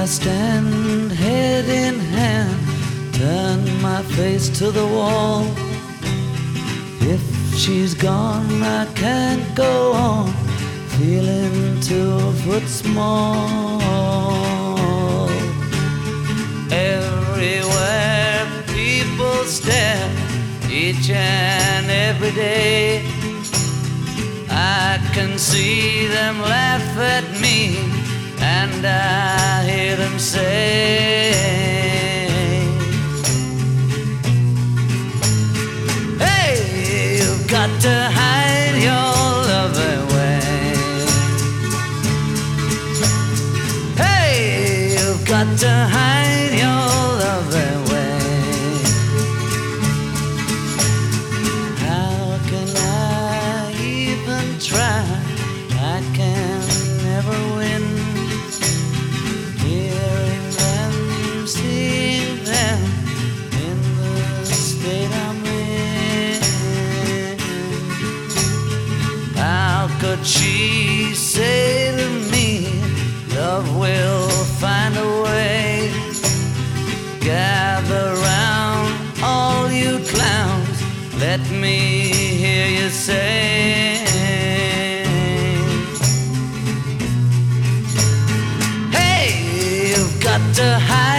stand head in hand, turn my face to the wall. If she's gone, I can't go on, feeling 2 foot small. Everywhere people stare, each and every day. I can see them laugh at me, and I hear them say, hey, you've got to hide your love away. Hey, you've got to hide your love away. How can I even try? I can never win. Hearing them, seeing them in the state I'm in. How could she say to me, love will find a way? Gather round, all you clowns, let me hear you say, got to hide